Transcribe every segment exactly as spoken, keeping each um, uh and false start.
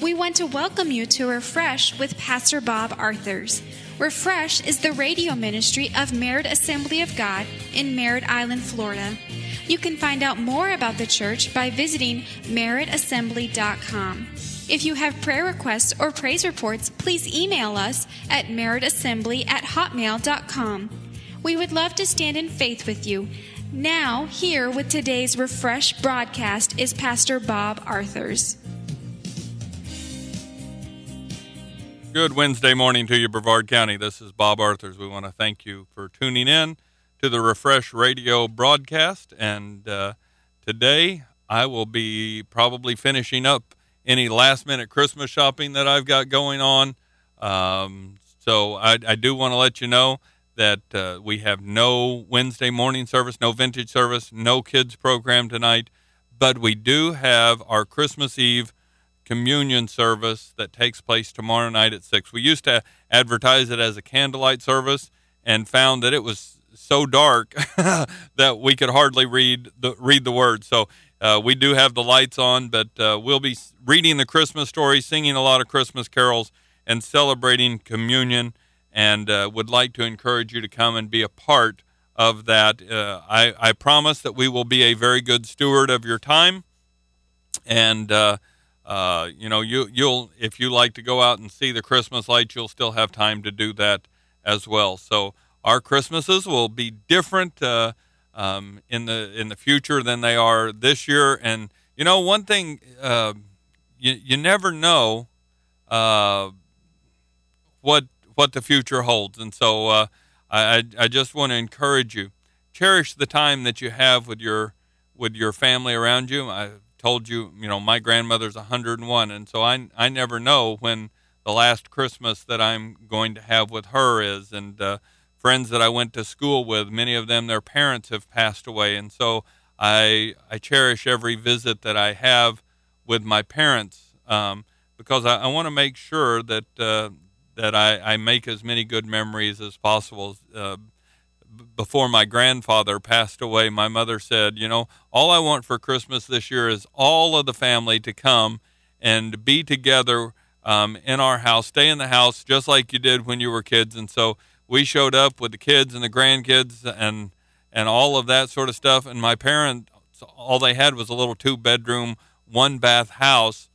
We want to welcome you to Refresh with Pastor Bob Arthurs. Refresh is the radio ministry of Merritt Assembly of God in Merritt Island, Florida. You can find out more about the church by visiting merritt assembly dot com. If you have prayer requests or praise reports, please email us at merritt assembly at hotmail dot com. We would love to stand in faith with you. Now, here with today's Refresh broadcast is Pastor Bob Arthurs. Good Wednesday morning to you, Brevard County. This is Bob Arthurs. We want to thank you for tuning in to the Refresh radio broadcast. And uh, today I will be probably finishing up any last-minute Christmas shopping that I've got going on. Um, so I, I do want to let you know that uh, we have no Wednesday morning service, no vintage service, no kids program tonight. But we do have our Christmas Eve communion service that takes place tomorrow night at six. We used to advertise it as a candlelight service and found that it was so dark that we could hardly read the read the words. So uh, we do have the lights on, but uh, we'll be reading the Christmas story, singing a lot of Christmas carols, and celebrating communion, and uh, would like to encourage you to come and be a part of that. Uh, I, I promise that we will be a very good steward of your time, and uh, Uh, you know, you, you'll, if you like to go out and see the Christmas lights, you'll still have time to do that as well. So our Christmases will be different, uh, um, in the, in the future than they are this year. And, you know, one thing, uh, you, you never know, uh, what, what the future holds. And so, uh, I, I just want to encourage you, cherish the time that you have with your, with your family around you. I, told you, you know, my grandmother's one hundred and one, and so I I never know when the last Christmas that I'm going to have with her is. And uh, friends that I went to school with, many of them, their parents have passed away, and so I I cherish every visit that I have with my parents, um, because I, I want to make sure that uh, that I, I make as many good memories as possible. Uh, Before my grandfather passed away, my mother said, you know, all I want for Christmas this year is all of the family to come and be together um, in our house, stay in the house just like you did when you were kids. And so we showed up with the kids and the grandkids and and all of that sort of stuff. And my parents, all they had was a little two-bedroom, one-bath house.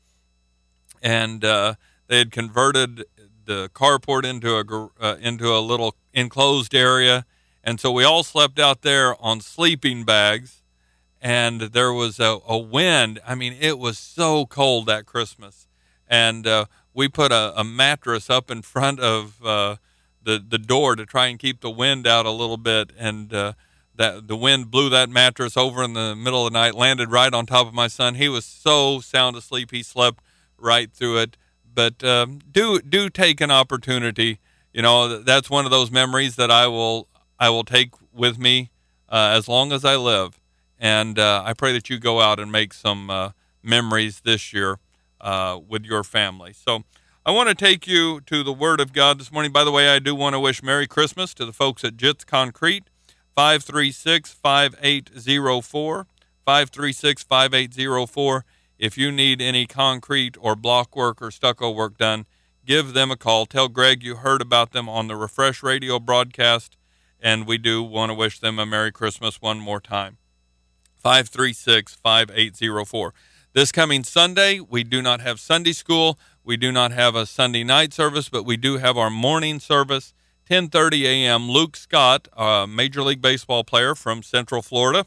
And uh, they had converted the carport into a, uh, into a little enclosed area. And so we all slept out there on sleeping bags, and there was a, a wind. I mean, it was so cold that Christmas. And uh, we put a, a mattress up in front of uh, the, the door to try and keep the wind out a little bit. And uh, that the wind blew that mattress over in the middle of the night, landed right on top of my son. He was so sound asleep, he slept right through it. But um, do, do take an opportunity. You know, that's one of those memories that I will I will take with me uh, as long as I live. And uh, I pray that you go out and make some uh, memories this year uh, with your family. So I want to take you to the Word of God this morning. By the way, I do want to wish Merry Christmas to the folks at Jits Concrete, five three six, five eight zero four, five three six, five eight zero four. If you need any concrete or block work or stucco work done, give them a call. Tell Greg you heard about them on the Refresh radio broadcast. And we do want to wish them a Merry Christmas one more time. five three six, five eight zero four. This coming Sunday, we do not have Sunday school. We do not have a Sunday night service, but we do have our morning service, ten thirty a.m. Luke Scott, a Major League Baseball player from Central Florida,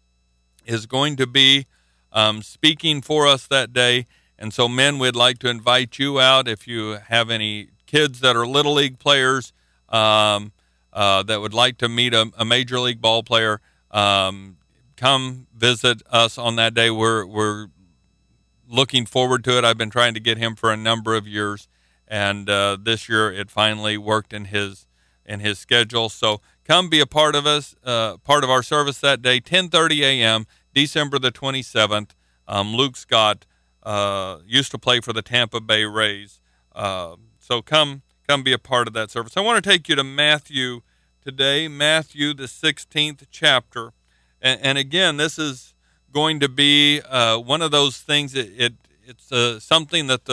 is going to be um, speaking for us that day. And so, men, we'd like to invite you out if you have any kids that are Little League players, um, Uh, that would like to meet a, a major league ball player, um, come visit us on that day. We're we're looking forward to it. I've been trying to get him for a number of years, and uh, this year it finally worked in his in his schedule. So come be a part of us, uh, part of our service that day, ten thirty a.m., December the twenty-seventh. Um, Luke Scott uh, used to play for the Tampa Bay Rays, uh, so come. Come be a part of that service. I want to take you to Matthew today, Matthew, the sixteenth chapter. And, and again, this is going to be uh, one of those things, it, it it's uh, something that the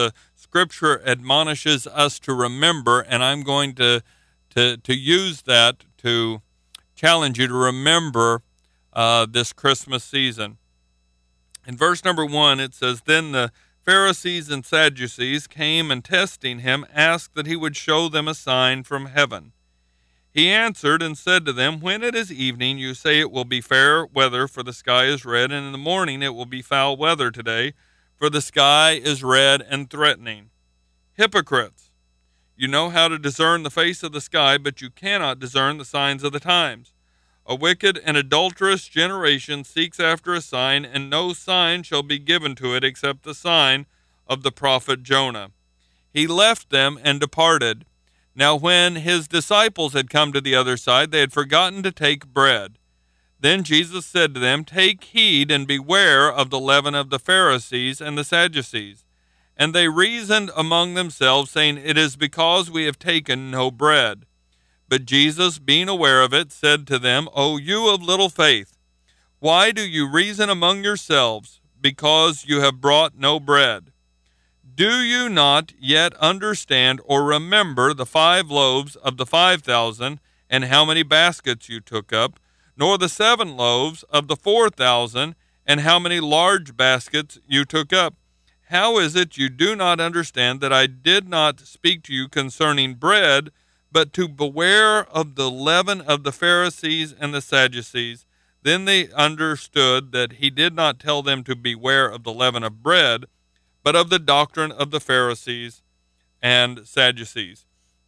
Scripture admonishes us to remember, and I'm going to to to use that to challenge you to remember uh, this Christmas season. In verse number one, it says, "Then the Pharisees and Sadducees came and testing him asked that he would show them a sign from heaven. He answered and said to them, When it is evening, you say it will be fair weather, for the sky is red, and in the morning it will be foul weather today, for the sky is red and threatening. Hypocrites! You know how to discern the face of the sky, but you cannot discern the signs of the times. A wicked and adulterous generation seeks after a sign, and no sign shall be given to it except the sign of the prophet Jonah. He left them and departed. Now when his disciples had come to the other side, they had forgotten to take bread. Then Jesus said to them, Take heed and beware of the leaven of the Pharisees and the Sadducees. And they reasoned among themselves, saying, It is because we have taken no bread. But Jesus, being aware of it, said to them, O you of little faith, why do you reason among yourselves, because you have brought no bread? Do you not yet understand or remember the five loaves of the five thousand, and how many baskets you took up, nor the seven loaves of the four thousand, and how many large baskets you took up? How is it you do not understand that I did not speak to you concerning bread, but to beware of the leaven of the Pharisees and the Sadducees? Then they understood that he did not tell them to beware of the leaven of bread, but of the doctrine of the Pharisees and Sadducees.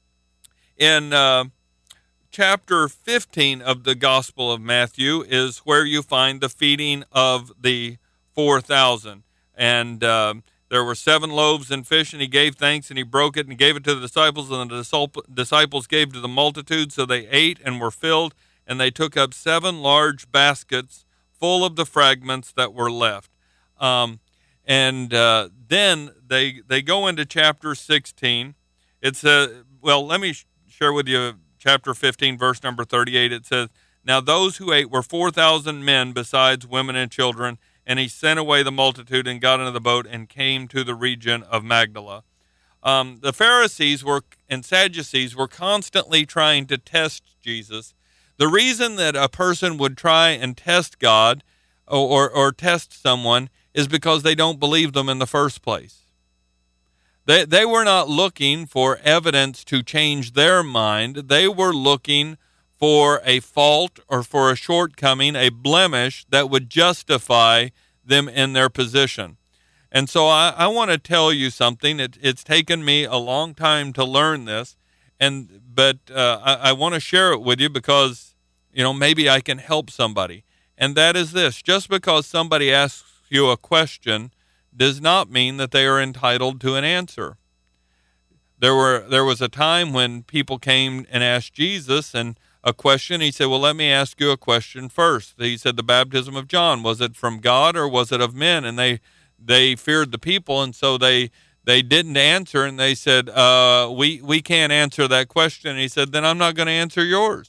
In uh, chapter fifteen of the Gospel of Matthew is where you find the feeding of the four thousand. And uh, there were seven loaves and fish, and he gave thanks, and he broke it and gave it to the disciples, and the disciples gave to the multitude. So they ate and were filled, and they took up seven large baskets full of the fragments that were left. Um, And uh, then they they go into chapter sixteen. It's a well. Let me sh- share with you chapter fifteen, verse number thirty-eight. It says, "Now those who ate were four thousand men, besides women and children. And he sent away the multitude and got into the boat and came to the region of Magdala." Um, the Pharisees were and Sadducees were constantly trying to test Jesus. The reason that a person would try and test God or or, or test someone is because they don't believe them in the first place. They they were not looking for evidence to change their mind. They were looking for a fault or for a shortcoming, a blemish that would justify them in their position. And so I, I want to tell you something. It, it's taken me a long time to learn this, and but uh, I, I want to share it with you because, you know, maybe I can help somebody. And that is this: just because somebody asks you a question does not mean that they are entitled to an answer. There were there was a time when people came and asked Jesus and a question. He said, well, let me ask you a question first. He said, the baptism of John, was it from God or was it of men? And they they feared the people, and so they they didn't answer, and they said, uh, we, we can't answer that question. And he said, then I'm not going to answer yours.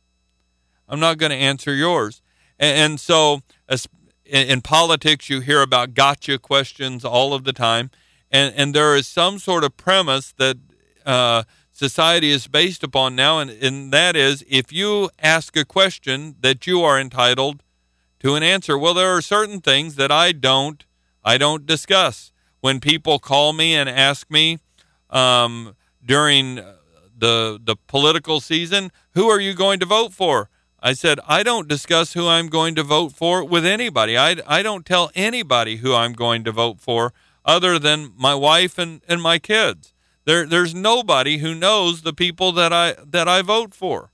I'm not going to answer yours. And, and so as In, in politics, you hear about gotcha questions all of the time, and, and there is some sort of premise that uh, society is based upon now, and, and that is if you ask a question that you are entitled to an answer. Well, there are certain things that I don't I don't discuss. When people call me and ask me um, during the the political season, who are you going to vote for? I said, I don't discuss who I'm going to vote for with anybody. I, I don't tell anybody who I'm going to vote for other than my wife and, and my kids. There there's nobody who knows the people that I that I vote for.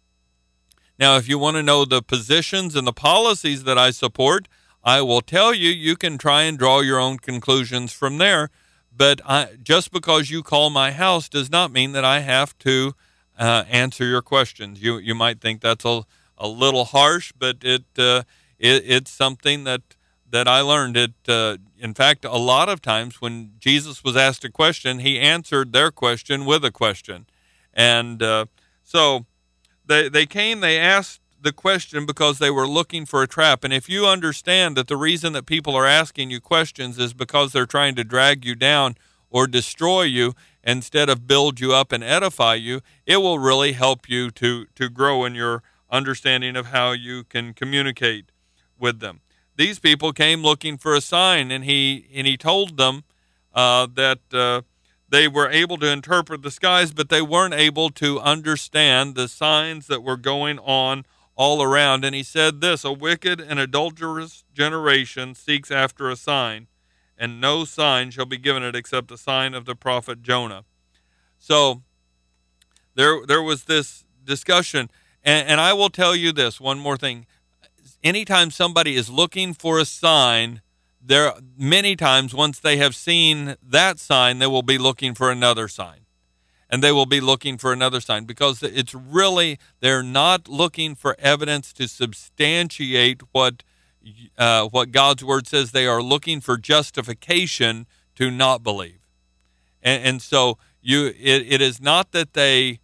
Now, if you want to know the positions and the policies that I support, I will tell you. You can try and draw your own conclusions from there. But I, just because you call my house does not mean that I have to uh, answer your questions. You you might think that's a, a little harsh, but it, uh, it it's something that that I learned. It uh, in fact, a lot of times when Jesus was asked a question, he answered their question with a question, and uh, so they they came. They asked the question because they were looking for a trap. And if you understand that the reason that people are asking you questions is because they're trying to drag you down or destroy you. Instead of build you up and edify you, it will really help you to, to grow in your understanding of how you can communicate with them. These people came looking for a sign, and he and he told them uh, that uh, they were able to interpret the skies, but they weren't able to understand the signs that were going on all around. And he said this: a wicked and adulterous generation seeks after a sign, and no sign shall be given it except the sign of the prophet Jonah. So there there was this discussion, and, and I will tell you this, one more thing. Anytime somebody is looking for a sign, there many times once they have seen that sign, they will be looking for another sign. And they will be looking for another sign, because it's really, they're not looking for evidence to substantiate what uh, what God's word says. They are looking for justification to not believe. And, and so you, it, it is not that they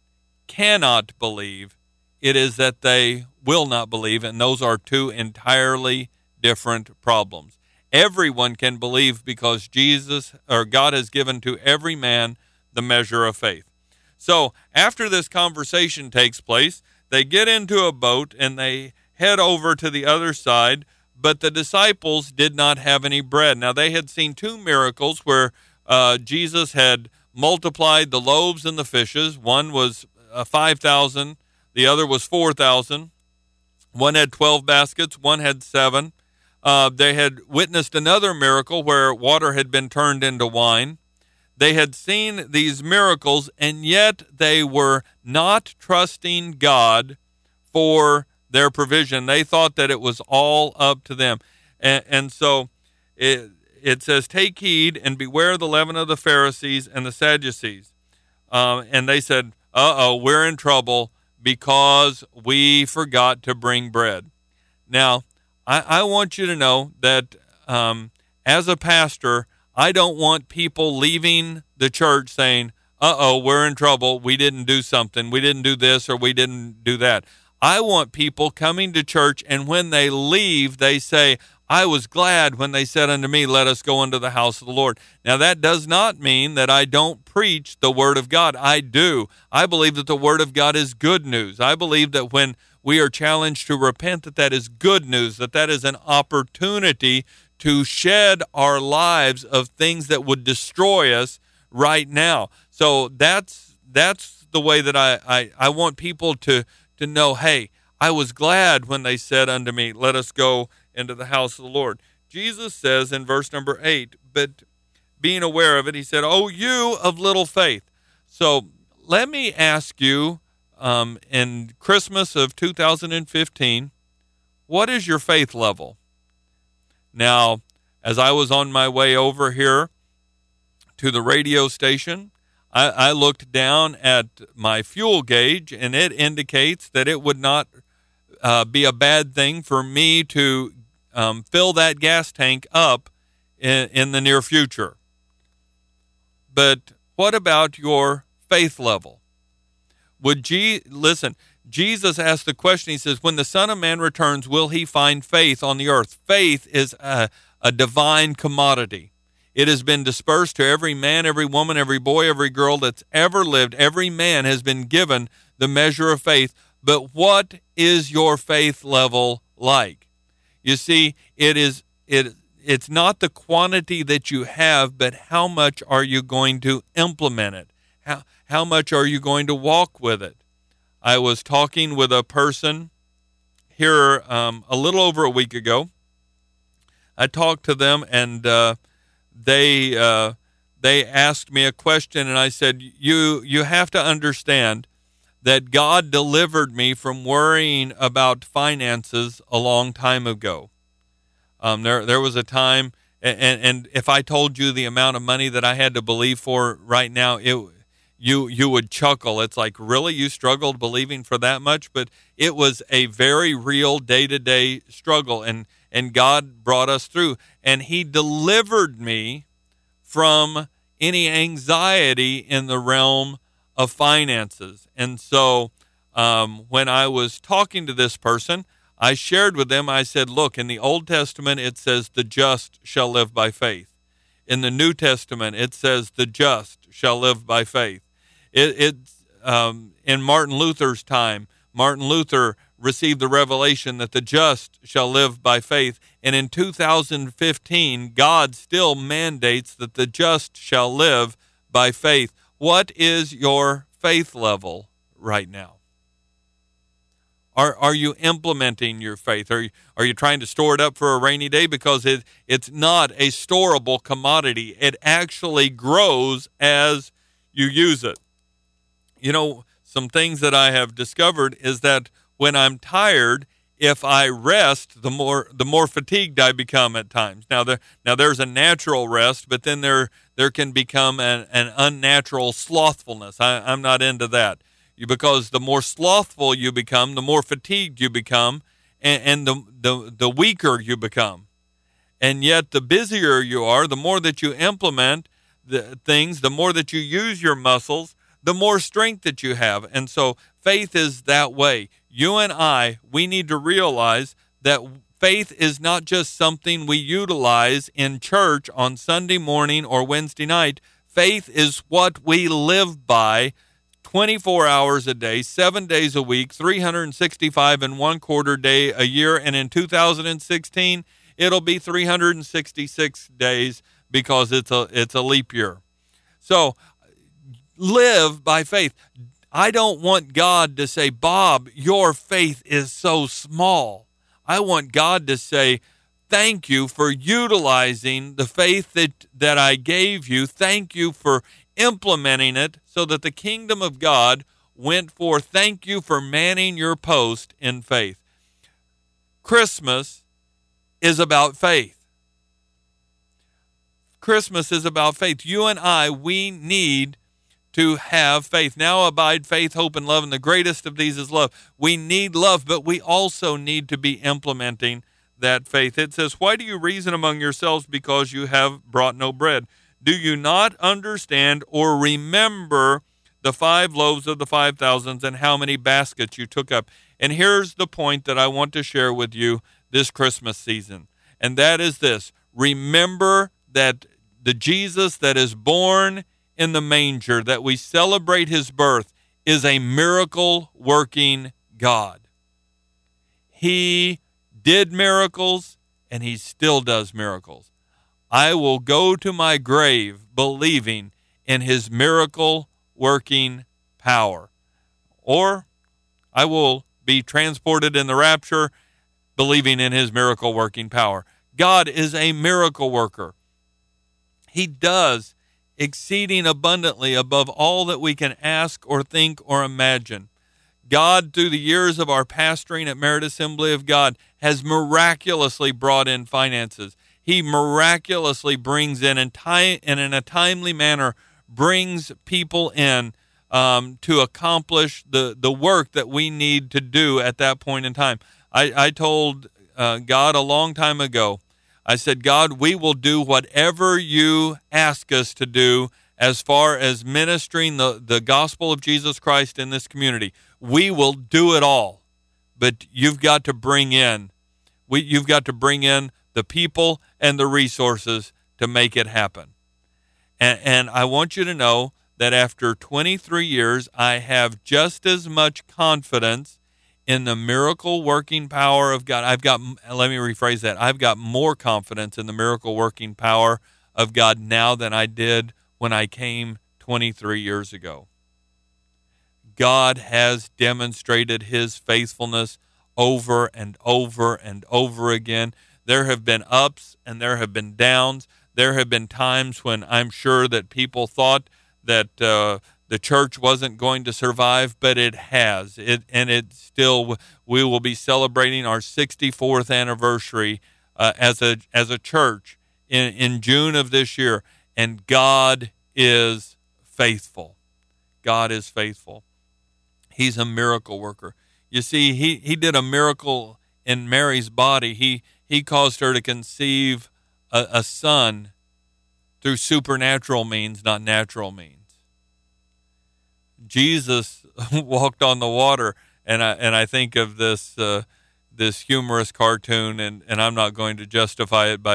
cannot believe, it is that they will not believe, and those are two entirely different problems. Everyone can believe because Jesus, or God, has given to every man the measure of faith. So after this conversation takes place, they get into a boat and they head over to the other side, but the disciples did not have any bread. Now, they had seen two miracles where uh, Jesus had multiplied the loaves and the fishes. One was uh, five thousand, the other was four thousand. One had twelve baskets, one had seven. Uh, they had witnessed another miracle where water had been turned into wine. They had seen these miracles, and yet they were not trusting God for their provision. They thought that it was all up to them. And, and so it, it says, take heed and beware the leaven of the Pharisees and the Sadducees. Um, and they said, uh-oh, we're in trouble because we forgot to bring bread. Now, I, I want you to know that um, as a pastor, I don't want people leaving the church saying, uh-oh, we're in trouble. We didn't do something. We didn't do this, or we didn't do that. I want people coming to church, and when they leave, they say, I was glad when they said unto me, let us go into the house of the Lord. Now, that does not mean that I don't preach the word of God. I do. I believe that the word of God is good news. I believe that when we are challenged to repent, that that is good news, that that is an opportunity to shed our lives of things that would destroy us right now. So that's that's the way that I, I, I want people to, to know, hey, I was glad when they said unto me, let us go into the house of the Lord. Jesus says in verse number eight, but being aware of it, he said, oh, you of little faith. So let me ask you, um, in Christmas of two thousand fifteen, what is your faith level? Now, as I was on my way over here to the radio station, I, I looked down at my fuel gauge, and it indicates that it would not uh, be a bad thing for me to um, fill that gas tank up in, in the near future. But what about your faith level? Would Je- listen, Jesus asked the question, he says, when the Son of Man returns, will he find faith on the earth? Faith is a, a divine commodity. It has been dispersed to every man, every woman, every boy, every girl that's ever lived. Every man has been given the measure of faith. But what is your faith level like? You see, it is it it's not the quantity that you have, but how much are you going to implement it? How how much are you going to walk with it? I was talking with a person here um, a little over a week ago. I talked to them, and uh, they uh, they asked me a question, and I said, "You you have to understand that God delivered me from worrying about finances a long time ago. Um, there there was a time, and and if I told you the amount of money that I had to believe for right now, it." You you would chuckle. It's like, really? You struggled believing for that much? But it was a very real day-to-day struggle, and, and God brought us through. And he delivered me from any anxiety in the realm of finances. And so um, when I was talking to this person, I shared with them, I said, look, in the Old Testament, it says the just shall live by faith. in the New Testament, it says the just shall live by faith. It, it's um, in Martin Luther's time, Martin Luther received the revelation that the just shall live by faith. And in two thousand fifteen, God still mandates that the just shall live by faith. What is your faith level right now? Are are you implementing your faith? Are you, are you trying to store it up for a rainy day? Because it it's not a storable commodity. It actually grows as you use it. You know, some things that I have discovered is that when I'm tired, if I rest, the more the more fatigued I become at times. Now there now there's a natural rest, but then there there can become an, an unnatural slothfulness. I, I'm not into that. You, because the more slothful you become, the more fatigued you become, and, and the, the the weaker you become. And yet the busier you are, the more that you implement the things, the more that you use your muscles, the more strength that you have. And so faith is that way. You and I, we need to realize that faith is not just something we utilize in church on Sunday morning or Wednesday night. Faith is what we live by twenty-four hours a day, seven days a week, three hundred sixty-five and one quarter day a year. And in two thousand sixteen, it'll be three hundred sixty-six days because it's a, it's a leap year. So live by faith. I don't want God to say, Bob, your faith is so small. I want God to say, thank you for utilizing the faith that, that I gave you. Thank you for implementing it so that the kingdom of God went forth. Thank you for manning your post in faith. Christmas is about faith. Christmas is about faith. You and I, we need to have faith. Now abide faith, hope, and love, and the greatest of these is love. We need love, but we also need to be implementing that faith. It says, why do you reason among yourselves because you have brought no bread? Do you not understand or remember the five loaves of the five thousands and how many baskets you took up? And here's the point that I want to share with you this Christmas season, and that is this. Remember that the Jesus that is born in the manger, that we celebrate his birth, is a miracle-working God. He did miracles, and he still does miracles. I will go to my grave believing in his miracle-working power. Or I will be transported in the rapture believing in his miracle-working power. God is a miracle worker. He does exceeding abundantly above all that we can ask or think or imagine. God, through the years of our pastoring at Merit Assembly of God, has miraculously brought in finances. He miraculously brings in, and, time, and in a timely manner, brings people in um, to accomplish the, the work that we need to do at that point in time. I, I told uh, God a long time ago, I said, God, we will do whatever you ask us to do as far as ministering the, the gospel of Jesus Christ in this community. We will do it all, but you've got to bring in, we, you've got to bring in the people and the resources to make it happen. And, and I want you to know that after twenty-three years, I have just as much confidence in the miracle working power of God. I've got, let me rephrase that. I've got more confidence in the miracle working power of God now than I did when I came twenty-three years ago. God has demonstrated his faithfulness over and over and over again. There have been ups and there have been downs. There have been times when I'm sure that people thought that uh, the church wasn't going to survive, but it has. It and it still. We will be celebrating our sixty-fourth anniversary uh, as a as a church in in June of this year, and God is faithful. God is faithful. He's a miracle worker. You see, he he did a miracle in Mary's body. He he caused her to conceive a, a son through supernatural means, not natural means. Jesus walked on the water, and I and I think of this uh, this humorous cartoon, and, and I'm not going to justify it by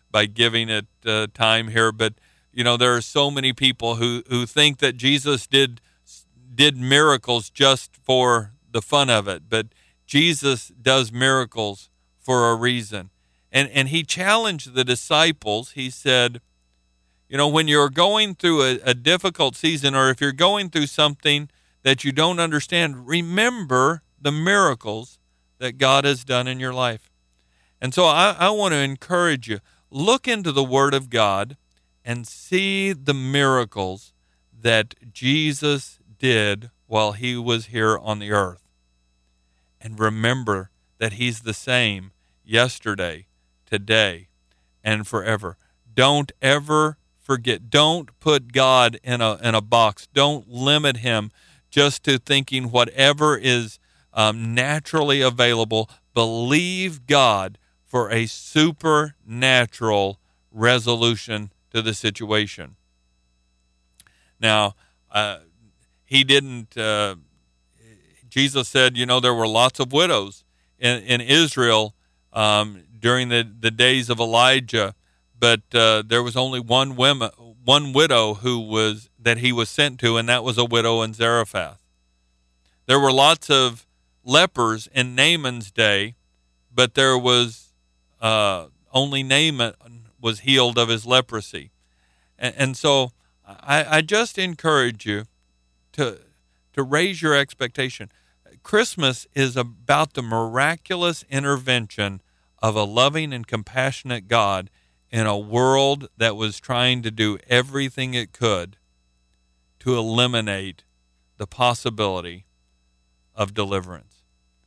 by giving it uh, time here, but you know, there are so many people who, who think that Jesus did did miracles just for the fun of it, but Jesus does miracles for a reason. And and he challenged the disciples. He said, you know, when you're going through a, a difficult season, or if you're going through something that you don't understand, remember the miracles that God has done in your life. And so I, I want to encourage you, look into the Word of God and see the miracles that Jesus did while he was here on the earth. And remember that he's the same yesterday, today, and forever. Don't ever forget. Don't put God in a in a box. Don't limit him just to thinking whatever is um, naturally available. Believe God for a supernatural resolution to the situation. Now, uh, he didn't, uh, Jesus said, you know, there were lots of widows in, in Israel um, during the, the days of Elijah, but uh, there was only one woman, one widow who was, that he was sent to, and that was a widow in Zarephath. There were lots of lepers in Naaman's day, but there was uh, only Naaman was healed of his leprosy. And, and so I, I just encourage you to to raise your expectation. Christmas is about the miraculous intervention of a loving and compassionate God in a world that was trying to do everything it could to eliminate the possibility of deliverance.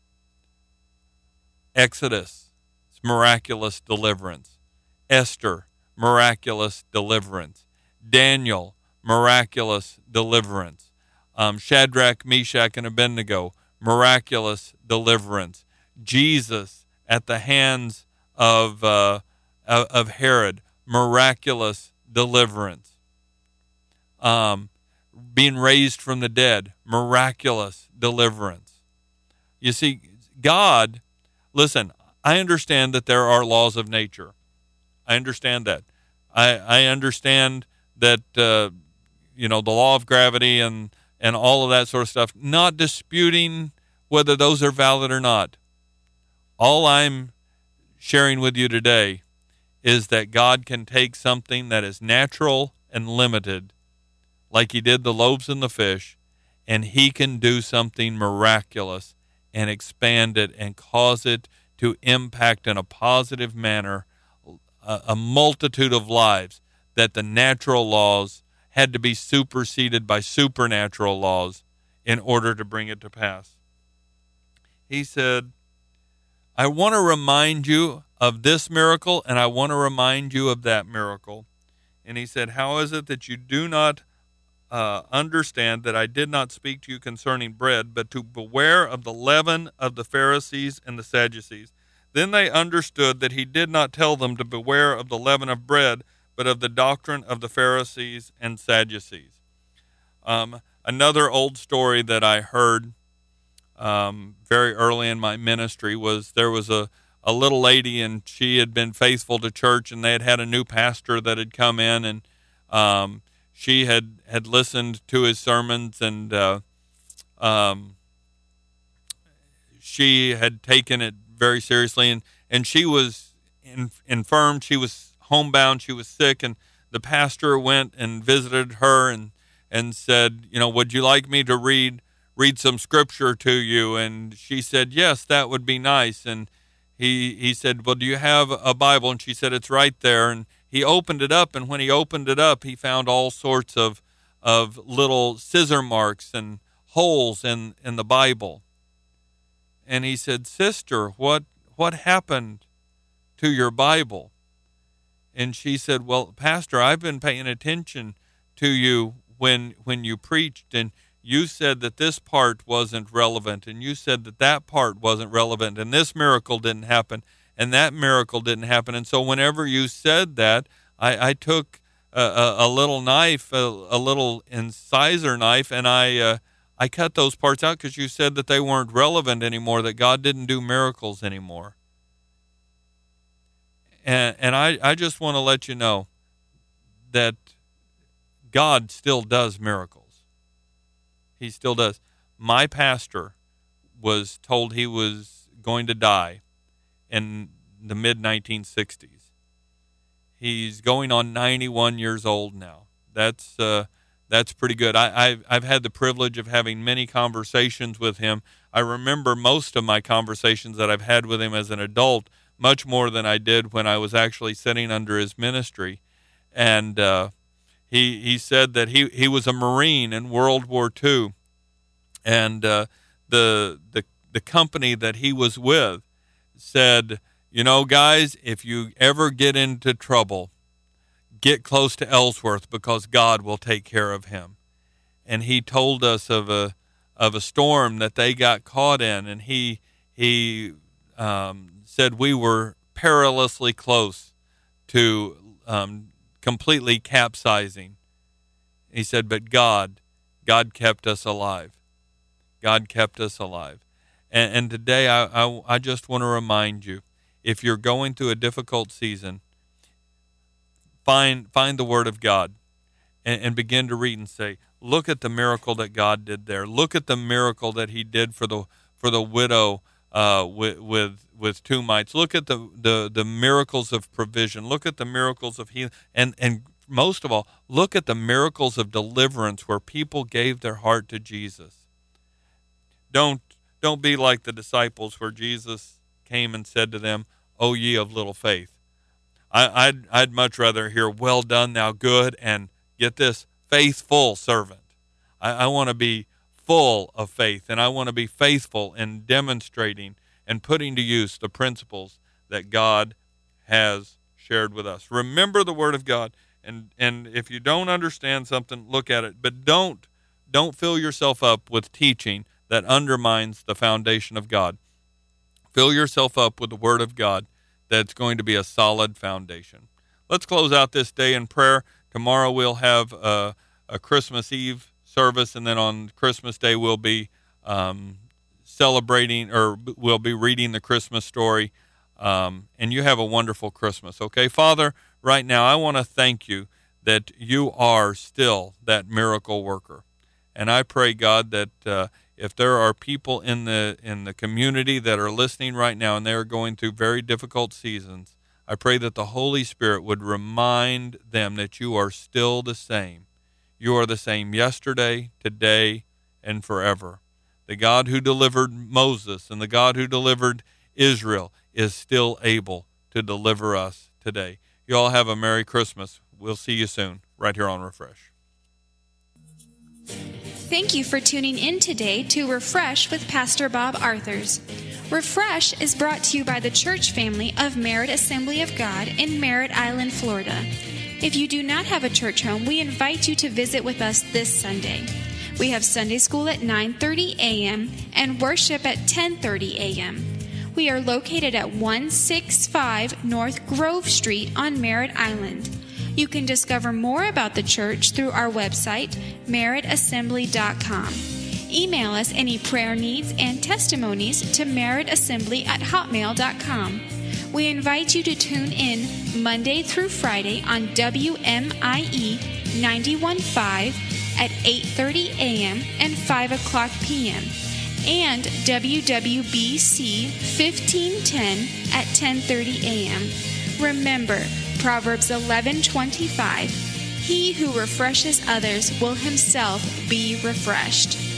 Exodus, miraculous deliverance. Esther, miraculous deliverance. Daniel, miraculous deliverance. Um, Shadrach, Meshach, and Abednego, miraculous deliverance. Jesus at the hands of uh, of Herod, miraculous deliverance. Um, being raised from the dead, miraculous deliverance. You see, God, listen, I understand that there are laws of nature. I understand that. I, I understand that, uh, you know, the law of gravity and, and all of that sort of stuff, not disputing whether those are valid or not. All I'm sharing with you today is that God can take something that is natural and limited, like he did the loaves and the fish, and he can do something miraculous and expand it and cause it to impact in a positive manner a, a multitude of lives, that the natural laws had to be superseded by supernatural laws in order to bring it to pass. He said, I want to remind you of this miracle, and I want to remind you of that miracle. And he said, how is it that you do not uh, understand that I did not speak to you concerning bread, but to beware of the leaven of the Pharisees and the Sadducees? Then they understood that he did not tell them to beware of the leaven of bread, but of the doctrine of the Pharisees and Sadducees. Um, another old story that I heard um, very early in my ministry was there was a, a little lady, and she had been faithful to church, and they had had a new pastor that had come in, and um, she had, had listened to his sermons, and uh, um, she had taken it very seriously, and, and she was in, infirmed, she was homebound, she was sick, and the pastor went and visited her and, and said, you know, would you like me to read read some scripture to you? And she said, yes, that would be nice. And he he said, well, do you have a Bible? And she said, it's right there. And he opened it up, and when he opened it up, he found all sorts of of little scissor marks and holes in, in the Bible. And he said, sister, what what happened to your Bible? And she said, well, Pastor, I've been paying attention to you when when you preached, and you said that this part wasn't relevant, and you said that that part wasn't relevant, and this miracle didn't happen, and that miracle didn't happen. And so whenever you said that, I, I took a, a, a little knife, a, a little incisor knife, and I uh, I cut those parts out because you said that they weren't relevant anymore, that God didn't do miracles anymore. And, and I, I just want to let you know that God still does miracles. He still does. My pastor was told he was going to die in the mid nineteen sixties. He's going on ninety-one years old now. That's uh, that's pretty good. I, I've, I've had the privilege of having many conversations with him. I remember most of my conversations that I've had with him as an adult, much more than I did when I was actually sitting under his ministry. And uh, he he said that he, he was a Marine in World War Two, and uh, the the the company that he was with said, you know, guys, if you ever get into trouble, get close to Ellsworth because God will take care of him. And he told us of a of a storm that they got caught in, and he he um, said we were perilously close to um, completely capsizing. He said, but God, God kept us alive. God kept us alive. And, and today I, I, I just want to remind you, if you're going through a difficult season, find find the Word of God and, and begin to read and say, look at the miracle that God did there. Look at the miracle that He did for the for the widow uh, with with with two mites. Look at the, the, the miracles of provision. Look at the miracles of healing, and and most of all, look at the miracles of deliverance where people gave their heart to Jesus. Don't don't be like the disciples where Jesus came and said to them, "O ye of little faith." I, I'd I'd much rather hear, "Well done, thou good," and get this, faithful servant. I, I want to be full of faith, and I want to be faithful in demonstrating and putting to use the principles that God has shared with us. Remember the Word of God, and and if you don't understand something, look at it, but don't don't fill yourself up with teaching that undermines the foundation of God. Fill yourself up with the Word of God that's going to be a solid foundation. Let's close out this day in prayer. Tomorrow we'll have a, a Christmas Eve service, and then on Christmas Day we'll be um, celebrating, or we'll be reading the Christmas story, um, and you have a wonderful Christmas, okay? Father, right now I want to thank you that you are still that miracle worker. And I pray, God, that uh, if there are people in the in the community that are listening right now and they are going through very difficult seasons, I pray that the Holy Spirit would remind them that you are still the same. You are the same yesterday, today, and forever. The God who delivered Moses and the God who delivered Israel is still able to deliver us today. You all have a Merry Christmas. We'll see you soon right here on Refresh. Thank you for tuning in today to Refresh with Pastor Bob Arthurs. Refresh is brought to you by the church family of Merritt Assembly of God in Merritt Island, Florida. If you do not have a church home, we invite you to visit with us this Sunday. We have Sunday school at nine thirty a.m. and worship at ten thirty a.m. We are located at one sixty-five North Grove Street on Merritt Island. You can discover more about the church through our website, merritt assembly dot com. Email us any prayer needs and testimonies to merrittassembly at hotmail dot com. We invite you to tune in Monday through Friday on W M I E ninety-one point five at eight thirty a.m. and five o'clock p.m. and W W B C fifteen ten at ten thirty a.m. Remember, Proverbs eleven twenty-five, he who refreshes others will himself be refreshed.